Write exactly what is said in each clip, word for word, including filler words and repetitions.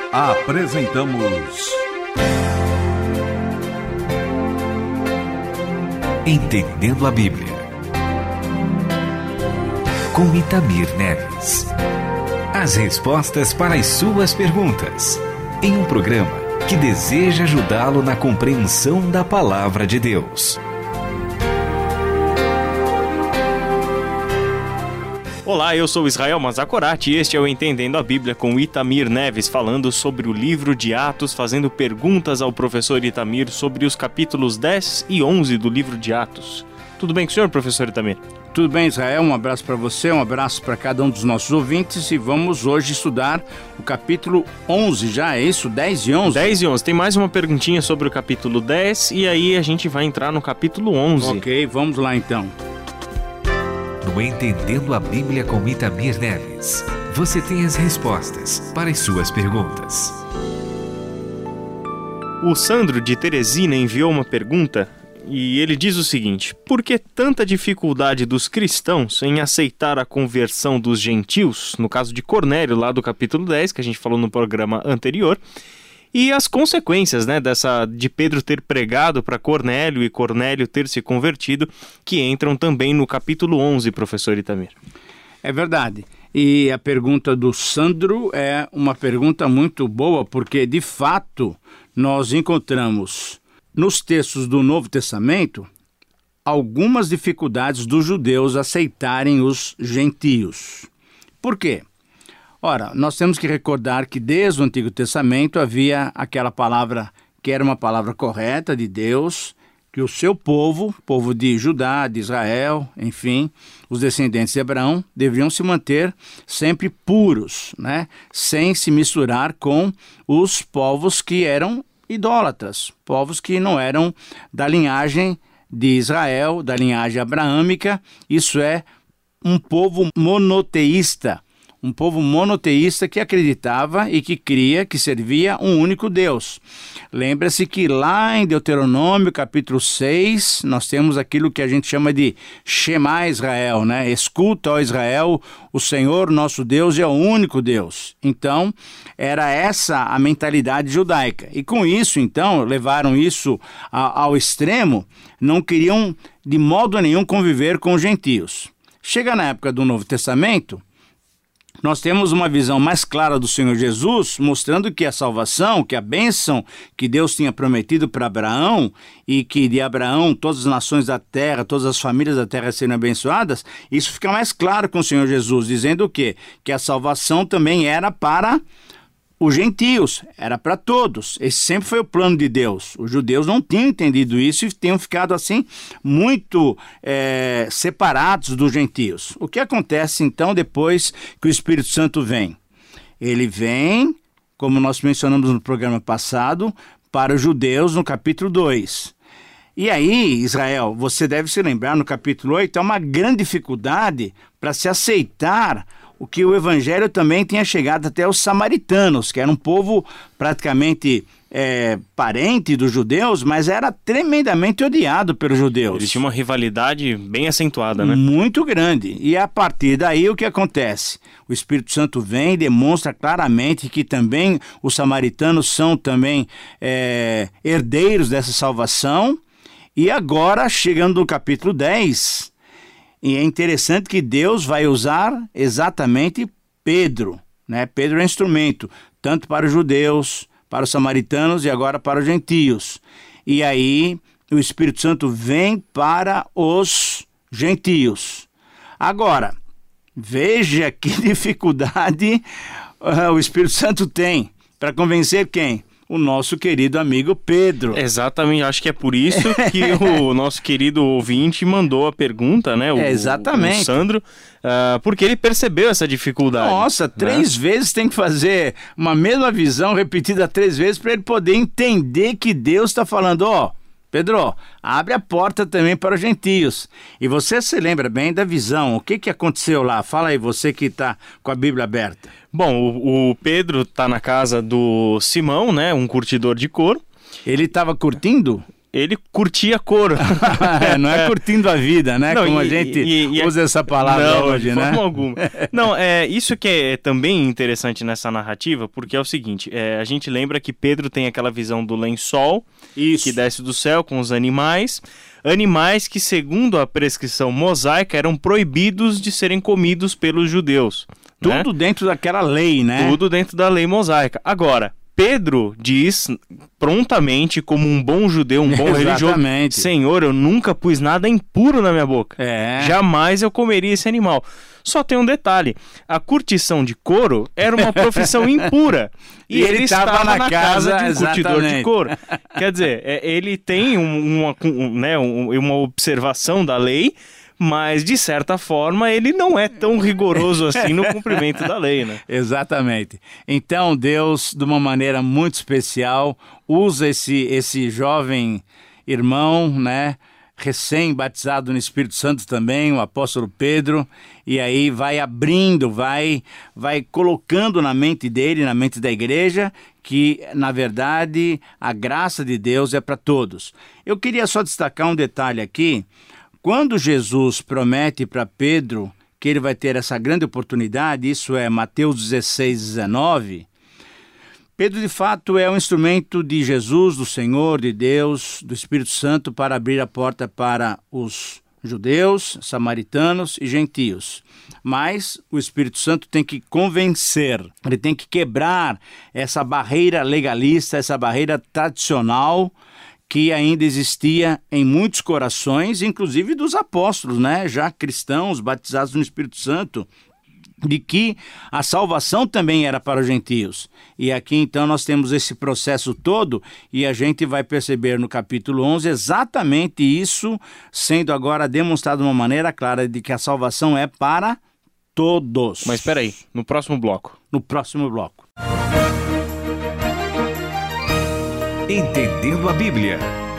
Apresentamos Entendendo a Bíblia, com Itamir Neves. As respostas para as suas perguntas, em um programa que deseja ajudá-lo na compreensão da Palavra de Deus. Olá, eu sou Israel Mazakorati e este é o Entendendo a Bíblia com Itamir Neves, falando sobre o livro de Atos, fazendo perguntas ao professor Itamir sobre os capítulos dez e onze do livro de Atos. Tudo bem com o senhor, professor Itamir? Tudo bem, Israel, um abraço para você, um abraço para cada um dos nossos ouvintes e vamos hoje estudar o capítulo onze, já é isso? dez e onze? dez e onze, tem mais uma perguntinha sobre o capítulo dez e aí a gente vai entrar no capítulo onze. Ok, vamos lá então. No Entendendo a Bíblia com Itamir Neves, você tem as respostas para as suas perguntas. O Sandro de Teresina enviou uma pergunta e ele diz o seguinte: por que tanta dificuldade dos cristãos em aceitar a conversão dos gentios, no caso de Cornélio, lá do capítulo dez, que a gente falou no programa anterior, e as consequências, né, dessa, de Pedro ter pregado para Cornélio e Cornélio ter se convertido, que entram também no capítulo onze, professor Itamir? É verdade. E a pergunta do Sandro é uma pergunta muito boa, porque de fato nós encontramos nos textos do Novo Testamento algumas dificuldades dos judeus aceitarem os gentios. Por quê? Ora, nós temos que recordar que desde o Antigo Testamento havia aquela palavra que era uma palavra correta de Deus, que o seu povo, povo de Judá, de Israel, enfim, os descendentes de Abraão, deveriam se manter sempre puros, né? Sem se misturar com os povos que eram idólatras, povos que não eram da linhagem de Israel, da linhagem abraâmica. Isso é um povo monoteísta. Um povo monoteísta que acreditava e que cria que servia um único Deus. Lembra-se que lá em Deuteronômio, capítulo seis, nós temos aquilo que a gente chama de Shema Israel, né? Escuta, ó Israel, o Senhor nosso Deus é o único Deus. Então, era essa a mentalidade judaica. E com isso, então, levaram isso a, ao extremo, não queriam de modo nenhum conviver com os gentios. Chega na época do Novo Testamento, nós temos uma visão mais clara do Senhor Jesus, mostrando que a salvação, que a bênção que Deus tinha prometido para Abraão, e que de Abraão todas as nações da terra, todas as famílias da terra serem abençoadas, isso fica mais claro com o Senhor Jesus, dizendo o quê? Que a salvação também era para os gentios, era para todos. Esse sempre foi o plano de Deus. Os judeus não tinham entendido isso e tinham ficado assim muito é, separados dos gentios. O que acontece então depois que o Espírito Santo vem? Ele vem, como nós mencionamos no programa passado, para os judeus no capítulo dois. E aí, Israel, você deve se lembrar, no capítulo oito, é uma grande dificuldade para se aceitar o que o evangelho também tinha chegado até os samaritanos, que era um povo praticamente é, parente dos judeus, mas era tremendamente odiado pelos judeus. Eles tinham uma rivalidade bem acentuada, né? Muito grande. E a partir daí o que acontece? O Espírito Santo vem e demonstra claramente que também os samaritanos são também é, herdeiros dessa salvação. E agora, chegando no capítulo dez... E é interessante que Deus vai usar exatamente Pedro, né? Pedro é instrumento, tanto para os judeus, para os samaritanos e agora para os gentios. E aí o Espírito Santo vem para os gentios. Agora, veja que dificuldade uh, o Espírito Santo tem para convencer quem? O nosso querido amigo Pedro. Exatamente, acho que é por isso que o nosso querido ouvinte mandou a pergunta, né? O, é exatamente. O Sandro, uh, porque ele percebeu essa dificuldade. Nossa, né? três vezes tem que fazer uma mesma visão repetida três vezes para ele poder entender que Deus está falando, ó, oh, Pedro, abre a porta também para os gentios. E você se lembra bem da visão, o que, que aconteceu lá? Fala aí, você que está com a Bíblia aberta. Bom, o, o Pedro está na casa do Simão, né, um curtidor de couro. Ele estava curtindo? ele curtia couro. É, não é curtindo a vida, né? Não, Como e, a gente e, e, usa essa palavra não, hoje, de né? forma alguma. Não, é, isso que é também interessante nessa narrativa, porque é o seguinte, é, a gente lembra que Pedro tem aquela visão do lençol, isso. que desce do céu com os animais, animais que, segundo a prescrição mosaica, eram proibidos de serem comidos pelos judeus. Tudo né? dentro daquela lei, né? Tudo dentro da lei mosaica. Agora, Pedro diz prontamente, como um bom judeu, um bom religioso, Senhor, eu nunca pus nada impuro na minha boca. É. Jamais eu comeria esse animal. Só tem um detalhe, a curtição de couro era uma profissão impura. E, e ele, ele estava na, na casa, casa de um exatamente. curtidor de couro. Quer dizer, ele tem um, uma, um, né, uma observação da lei, mas, de certa forma, ele não é tão rigoroso assim no cumprimento da lei, né? Exatamente. Então, Deus, de uma maneira muito especial, usa esse, esse jovem irmão, né? Recém-batizado no Espírito Santo também, o apóstolo Pedro, e aí vai abrindo, vai, vai colocando na mente dele, na mente da igreja, que, na verdade, a graça de Deus é para todos. Eu queria só destacar um detalhe aqui. Quando Jesus promete para Pedro que ele vai ter essa grande oportunidade, isso é Mateus dezesseis, dezenove, Pedro de fato é um instrumento de Jesus, do Senhor, de Deus, do Espírito Santo para abrir a porta para os judeus, samaritanos e gentios. Mas o Espírito Santo tem que convencer, ele tem que quebrar essa barreira legalista, essa barreira tradicional que ainda existia em muitos corações, inclusive dos apóstolos, né? Já cristãos, batizados no Espírito Santo, de que a salvação também era para os gentios. E aqui então nós temos esse processo todo e a gente vai perceber no capítulo onze exatamente isso, sendo agora demonstrado de uma maneira clara de que a salvação é para todos. Mas espera aí, no próximo bloco. No próximo bloco. Entendendo a Bíblia.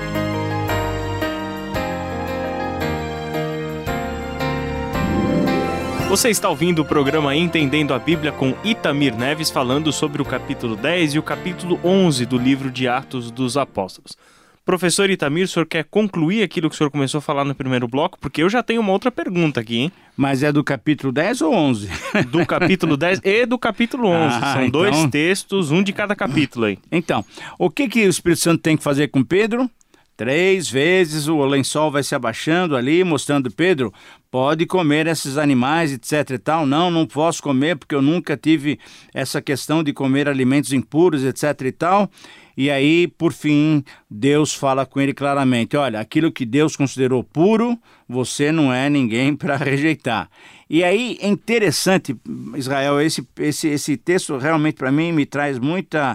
Você está ouvindo o programa Entendendo a Bíblia com Itamir Neves, falando sobre o capítulo dez e o capítulo onze do livro de Atos dos Apóstolos. Professor Itamir, o senhor quer concluir aquilo que o senhor começou a falar no primeiro bloco? Porque eu já tenho uma outra pergunta aqui, hein? Mas é do capítulo dez ou onze? Do capítulo dez e do capítulo onze. Ah, São então... dois textos, um de cada capítulo aí. Então, o que, que o Espírito Santo tem que fazer com Pedro? Três vezes o lençol vai se abaixando ali, mostrando, Pedro, pode comer esses animais, etc e tal. Não, não posso comer porque eu nunca tive essa questão de comer alimentos impuros, etc e tal. E aí, por fim, Deus fala com ele claramente, olha, aquilo que Deus considerou puro, você não é ninguém para rejeitar. E aí, é interessante, Israel, esse, esse, esse texto realmente para mim me traz muita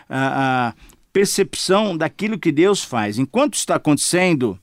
uh, uh, percepção daquilo que Deus faz. Enquanto está acontecendo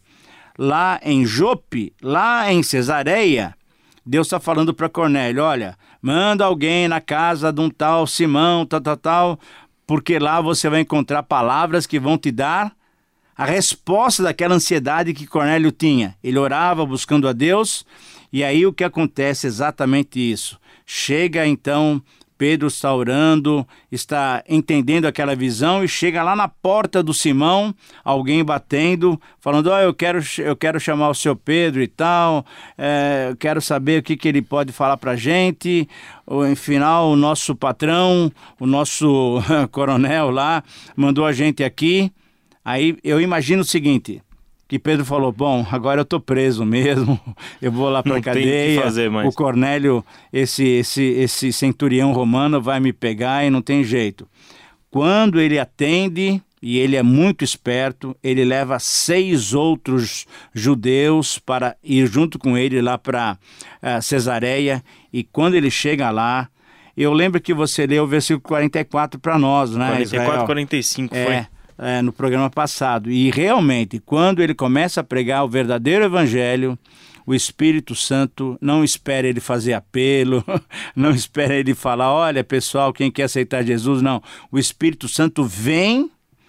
lá em Jope, lá em Cesareia, Deus está falando para Cornélio, olha, manda alguém na casa de um tal Simão, tal, tal, tal, porque lá você vai encontrar palavras que vão te dar a resposta daquela ansiedade que Cornélio tinha. Ele orava buscando a Deus, e aí o que acontece é exatamente isso. Chega então, Pedro está orando, está entendendo aquela visão e chega lá na porta do Simão, alguém batendo, falando, ó, oh, eu quero, eu quero chamar o seu Pedro e tal, é, eu quero saber o que, que ele pode falar pra gente. Afinal, o nosso patrão, o nosso coronel lá, mandou a gente aqui. Aí eu imagino o seguinte, que Pedro falou, bom, agora eu tô preso mesmo, eu vou lá para a cadeia, fazer mais. O Cornélio, esse, esse, esse centurião romano vai me pegar e não tem jeito. Quando ele atende, e ele é muito esperto, ele leva seis outros judeus para ir junto com ele lá para uh, Cesareia, e quando ele chega lá, eu lembro que você leu o versículo quarenta e quatro para nós, né, quarenta e quatro, Israel? quarenta e cinco é, foi? É, no programa passado. E realmente, quando ele começa a pregar o verdadeiro evangelho, o Espírito Santo não espera ele fazer apelo, não espera ele falar, olha pessoal, quem quer aceitar Jesus, não. O Espírito Santo vem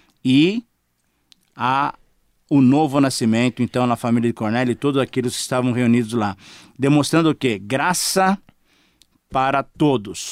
e há o novo nascimento, então, na família de Cornélio e todos aqueles que estavam reunidos lá. Demonstrando o quê? Graça para todos.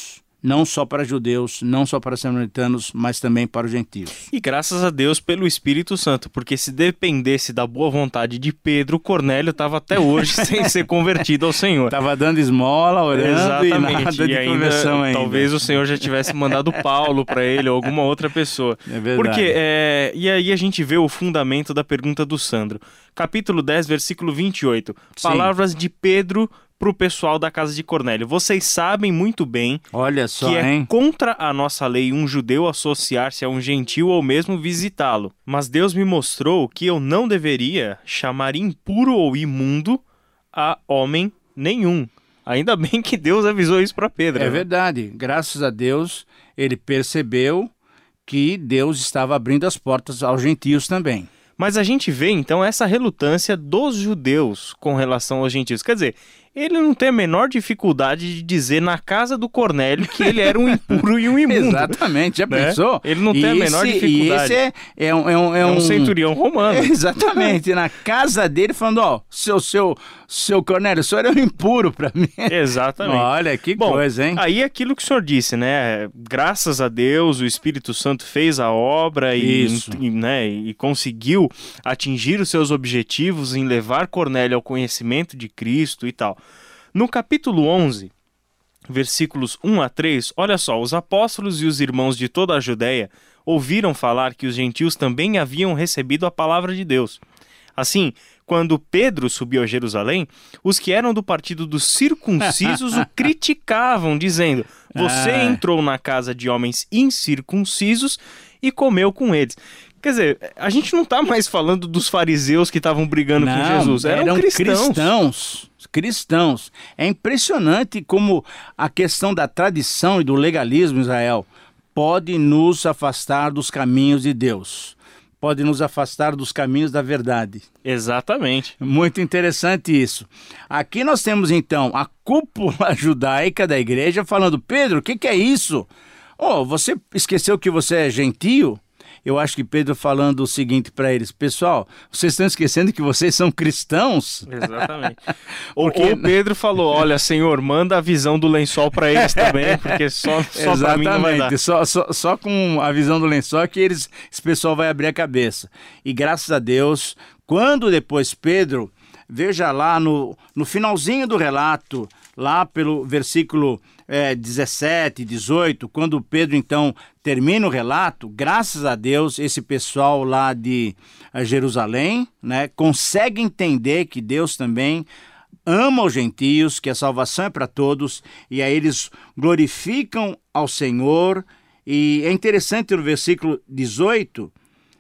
não só para judeus, não só para samaritanos, mas também para os gentios. E graças a Deus pelo Espírito Santo, porque se dependesse da boa vontade de Pedro, Cornélio estava até hoje sem ser convertido ao Senhor. Estava dando esmola, orando. Exatamente. E nada de e ainda, conversão ainda. Talvez o Senhor já tivesse mandado Paulo para ele ou alguma outra pessoa. É verdade. Porque, é, e aí a gente vê o fundamento da pergunta do Sandro. Capítulo dez, versículo vinte e oito. Sim. Palavras de Pedro para o pessoal da casa de Cornélio. Vocês sabem muito bem Olha só, que é hein? contra a nossa lei um judeu associar-se a um gentil ou mesmo visitá-lo. Mas Deus me mostrou que eu não deveria chamar impuro ou imundo a homem nenhum. Ainda bem que Deus avisou isso para Pedro. É né? verdade. Graças a Deus, ele percebeu que Deus estava abrindo as portas aos gentios também. Mas a gente vê, então, essa relutância dos judeus com relação aos gentios. Quer dizer, ele não tem a menor dificuldade de dizer na casa do Cornélio que ele era um impuro e um imundo. Exatamente, já né? pensou? Ele não tem e a menor esse, dificuldade. E esse é, é, um, é, um, é, É um um centurião romano. Exatamente, na casa dele falando, ó, seu, seu, seu Cornélio, o senhor é um impuro para mim. Exatamente. Olha, que Bom, coisa, hein? Aí é aquilo que o senhor disse, né? Graças a Deus, o Espírito Santo fez a obra e, Isso. e, né, e conseguiu atingir os seus objetivos em levar Cornélio ao conhecimento de Cristo e tal. No capítulo onze, versículos um a três, olha só, os apóstolos e os irmãos de toda a Judéia ouviram falar que os gentios também haviam recebido a palavra de Deus. Assim, quando Pedro subiu a Jerusalém, os que eram do partido dos circuncisos o criticavam, dizendo: você Ah. entrou na casa de homens incircuncisos e comeu com eles. Quer dizer, a gente não está mais falando dos fariseus que estavam brigando Não, com Jesus, eram, eram cristãos. cristãos. Cristãos. É impressionante como a questão da tradição e do legalismo em Israel pode nos afastar dos caminhos de Deus. Pode nos afastar dos caminhos da verdade. Exatamente. Muito interessante isso. Aqui nós temos então a cúpula judaica da igreja falando: Pedro, o que, que é isso? Oh, você esqueceu que você é gentio? Eu acho que Pedro falando o seguinte para eles: pessoal, vocês estão esquecendo que vocês são cristãos? Exatamente. Ou, Porque- ou Pedro falou: olha, Senhor, manda a visão do lençol para eles também, porque só, só para mim não vai dar. Exatamente, só, só, só com a visão do lençol que eles, esse pessoal vai abrir a cabeça. E graças a Deus, quando depois Pedro, veja lá no, no finalzinho do relato, lá pelo versículo é, dezessete, dezoito, quando Pedro então termina o relato, graças a Deus, esse pessoal lá de eh, Jerusalém, né, consegue entender que Deus também ama os gentios, que a salvação é para todos, e aí eles glorificam ao Senhor. E é interessante no versículo dezoito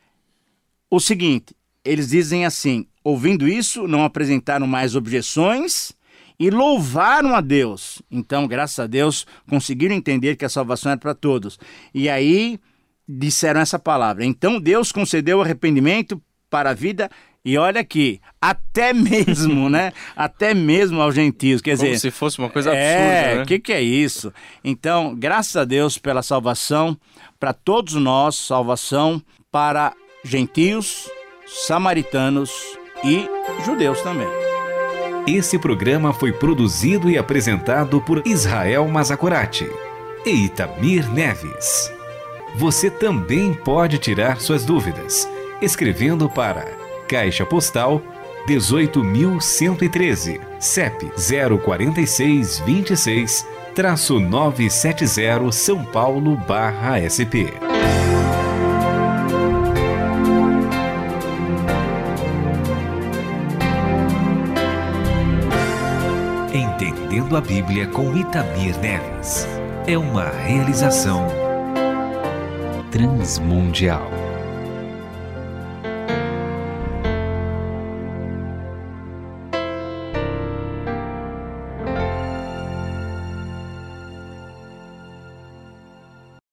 o seguinte: eles dizem assim: ouvindo isso, não apresentaram mais objeções e louvaram a Deus. Então, graças a Deus, conseguiram entender que a salvação era para todos. E aí disseram essa palavra: então Deus concedeu arrependimento para a vida. E olha aqui, até mesmo, né? Até mesmo aos gentios. Quer Como dizer, se fosse uma coisa absurda, é, né? o que, que é isso? Então, graças a Deus pela salvação, para todos nós, salvação para gentios, samaritanos e judeus também. Esse programa foi produzido e apresentado por Israel Mazakorati e Itamir Neves. Você também pode tirar suas dúvidas escrevendo para Caixa Postal dezoito mil cento e treze, C E P zero quatro seis dois seis, nove sete zero, São Paulo, barra S P. Entendendo a Bíblia com Itamir Neves. É uma realização Transmundial.